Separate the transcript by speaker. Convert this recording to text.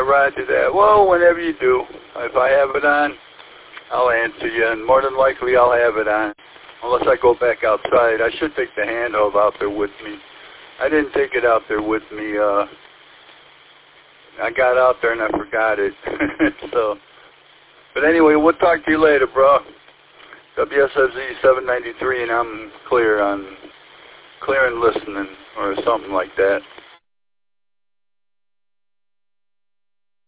Speaker 1: roger that. Well, whenever you do, if I have it on, I'll answer you, and more than likely I'll have it on, unless I go back outside. I should take the handheld out there with me. I didn't take it out there with me. I got out there and I forgot it. So, but anyway, we'll talk to you later, bro. WSFZ 793, and I'm clear and listening, or something like that.